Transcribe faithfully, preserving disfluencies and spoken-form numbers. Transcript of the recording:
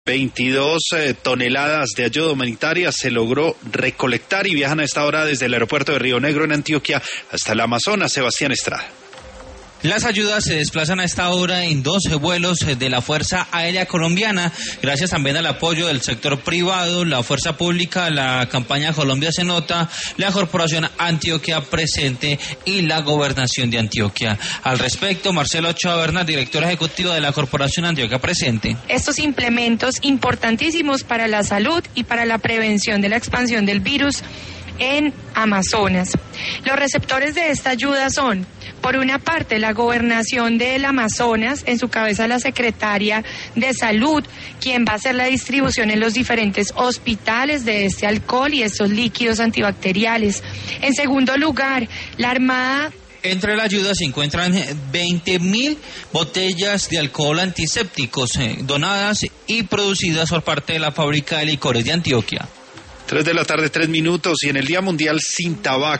veintidós eh, toneladas de ayuda humanitaria se logró recolectar y viajan a esta hora desde el aeropuerto de Río Negro en Antioquia hasta el Amazonas. Sebastián Estrada. Las ayudas se desplazan a esta hora en doce vuelos de la Fuerza Aérea Colombiana, gracias también al apoyo del sector privado, la Fuerza Pública, la campaña Colombia se nota, la Corporación Antioquia Presente y la Gobernación de Antioquia. Al respecto, Marcela Ochoa Bernal, directora ejecutiva de la Corporación Antioquia Presente. Estos implementos importantísimos para la salud y para la prevención de la expansión del virus en Amazonas. Los receptores de esta ayuda son, por una parte, la Gobernación del Amazonas, en su cabeza la Secretaria de Salud, quien va a hacer la distribución en los diferentes hospitales de este alcohol y estos líquidos antibacteriales. En segundo lugar, la Armada. Entre la ayuda se encuentran veinte mil botellas de alcohol antisépticos eh, donadas y producidas por parte de la fábrica de licores de Antioquia. Tres de la tarde, tres minutos, y en el Día Mundial sin Tabaco.